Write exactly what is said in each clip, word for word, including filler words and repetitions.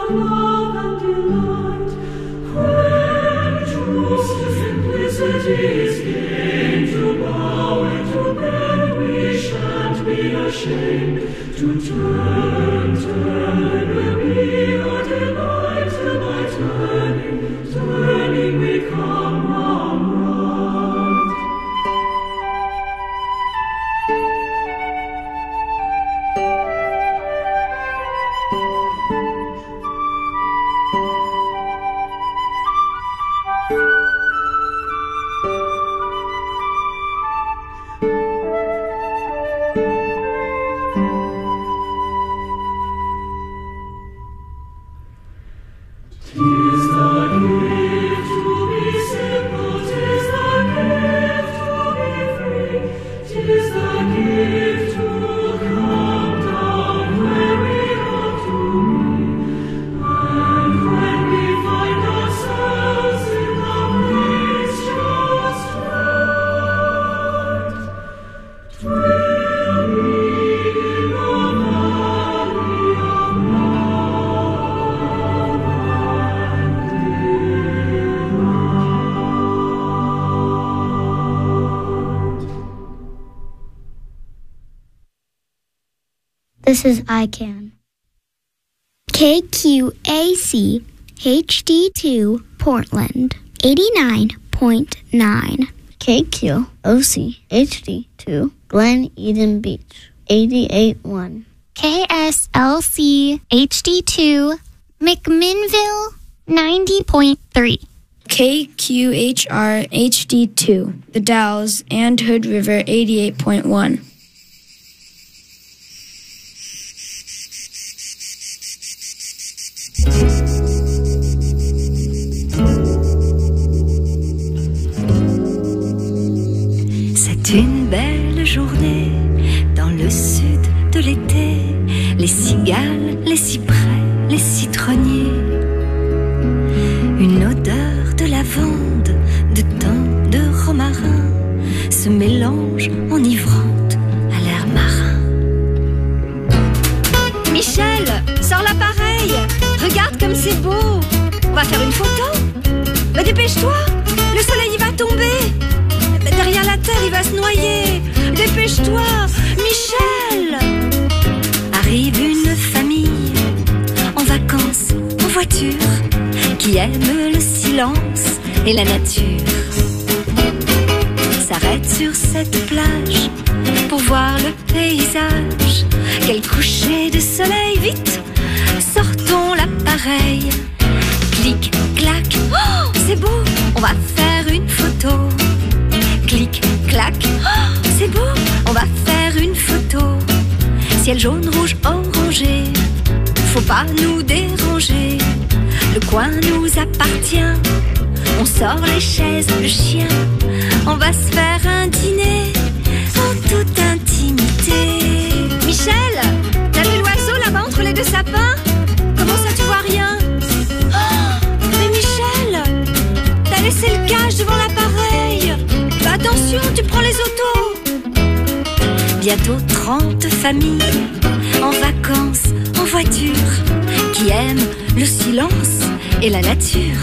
love and delight. When true simplicity is gained, to bow and to bend, we shan't be ashamed. To turn, turn will be our delight, till by turning, turning we come round, round. This is I C A N. K Q A C H D two Portland eighty-nine point nine. K Q O C H D two Glen Eden Beach eighty-eight point one. K S L C H D two McMinnville ninety point three. K Q H R H D two The Dalles and Hood River eighty-eight point one. C'est une belle journée dans le sud de l'été. Les cigales, les cyprès, les citronniers. Une odeur de lavande, de thym, de romarin se mélange enivrante à l'air marin. Michel, sors l'appareil. Regarde comme c'est beau. On va faire une photo. Bah, dépêche-toi, le soleil il va tomber. Bah, derrière la terre il va se noyer. Dépêche-toi, Michel. Arrive une famille en vacances, en voiture, qui aime le silence et la nature. S'arrête sur cette plage pour voir le paysage. Quel coucher de soleil, vite, sortons l'appareil. Clic, clac, oh, c'est beau, on va faire une photo. Clic, clac, oh, c'est beau, on va faire une photo. Ciel jaune, rouge, orangé, faut pas nous déranger. Le coin nous appartient, on sort les chaises, le chien. On va se faire un dîner en toute intimité. Michel, t'as vu l'oiseau là-bas entre les deux sapins? Comment ça tu vois rien? Oh, mais Michel, t'as laissé le cache devant l'appareil. Bah attention, tu prends les autos. Bientôt trente familles en vacances, en voiture, qui aiment le silence et la nature.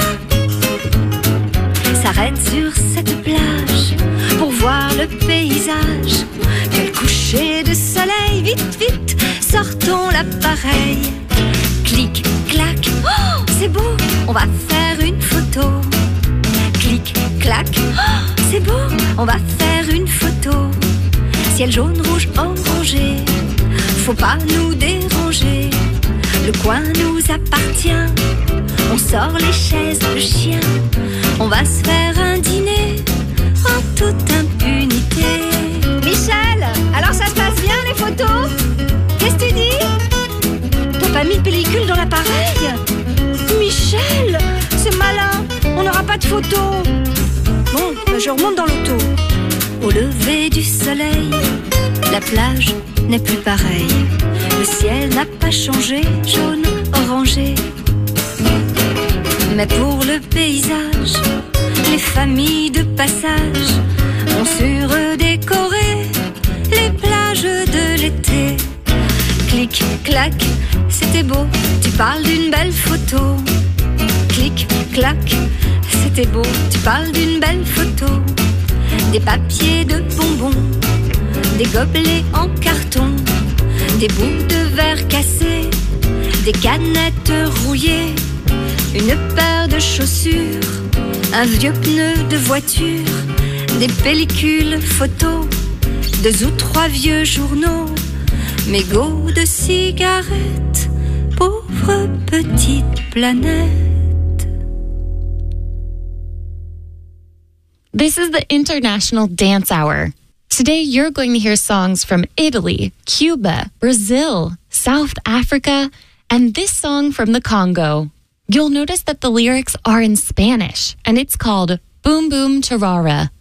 S'arrête sur cette plage pour voir le paysage. Quel coucher de soleil, vite, vite, sortons l'appareil. Clic, clac, oh, c'est beau, on va faire une photo. Clic, clac, oh, c'est beau, on va faire une photo. Ciel jaune, rouge, orangé, faut pas nous déranger. Le coin nous appartient, on sort les chaises, le chien. On va se faire un dîner en toute impunité. Michel, alors ça se passe bien les photos? Qu'est-ce que tu dis? T'as pas mis de pellicule dans l'appareil? Michel, c'est malin, on n'aura pas de photos. Bon, ben je remonte dans l'auto. Au lever du soleil, la plage n'est plus pareille. Le ciel n'a pas changé, jaune, orangé. Mais pour le paysage, les familles de passage ont su redécorer les plages de l'été. Clic, clac, c'était beau, tu parles d'une belle photo. Clic, clac, c'était beau, tu parles d'une belle photo. Des papiers de bonbons, des gobelets en carton, des bouts de verre cassés, des canettes rouillées, une paire de chaussures, un vieux pneu de voiture, des pellicules photos, deux ou trois vieux journaux, mégots de cigarettes, pauvre petite planète. This is the International Dance Hour. Today you're going to hear songs from Italy, Cuba, Brazil, South Africa, and this song from the Congo. You'll notice that the lyrics are in Spanish, and it's called Boom Boom Tarara.